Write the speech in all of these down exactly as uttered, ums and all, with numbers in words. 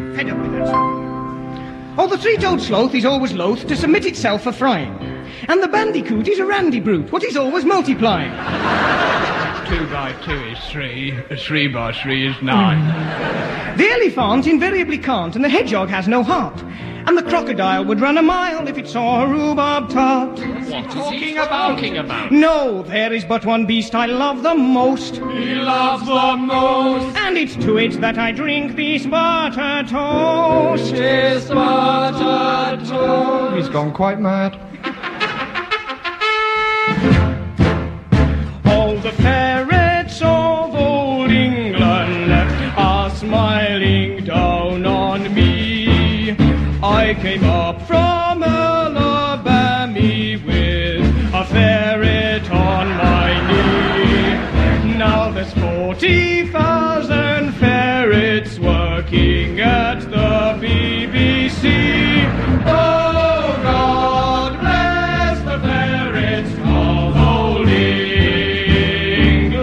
Fed up with that stuff. Oh, the three-toed sloth is always loath to submit itself for frying. And the bandicoot is a randy brute, what is always multiplying. Two by two is three, three by three is nine. The elephant invariably can't, and the hedgehog has no heart. And the crocodile would run a mile if it saw a rhubarb tart. What's he talking about? talking about? No, there is but one beast I love the most. He loves the most. And it's to it that I drink this butter toast. This butter toast. He's gone quite mad. All the ferrets of old England are smiling down on me. I came up from Alabama with a ferret on my knee. Now there's forty thousand ferrets working at the B B C. Oh, God bless the ferrets of old England.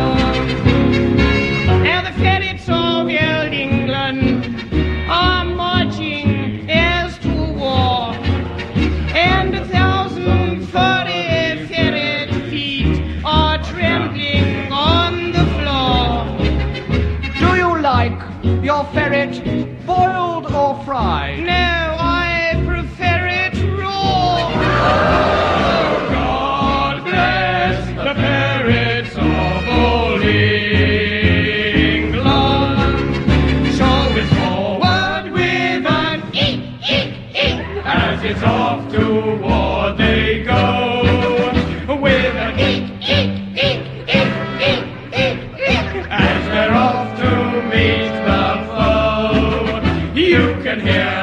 Now the ferrets of old England are marching as to war, and a thousand forty ferret feet are trembling on the floor. Do you like your ferret boiled or fried? No, I prefer it raw. Oh, God bless the ferrets of old England. So it's forward with an eek, eek, eek, As it's off to war they go. with an eek, eek, eek, eek, eek, eek, eek. As they're off to meet the foe, you can hear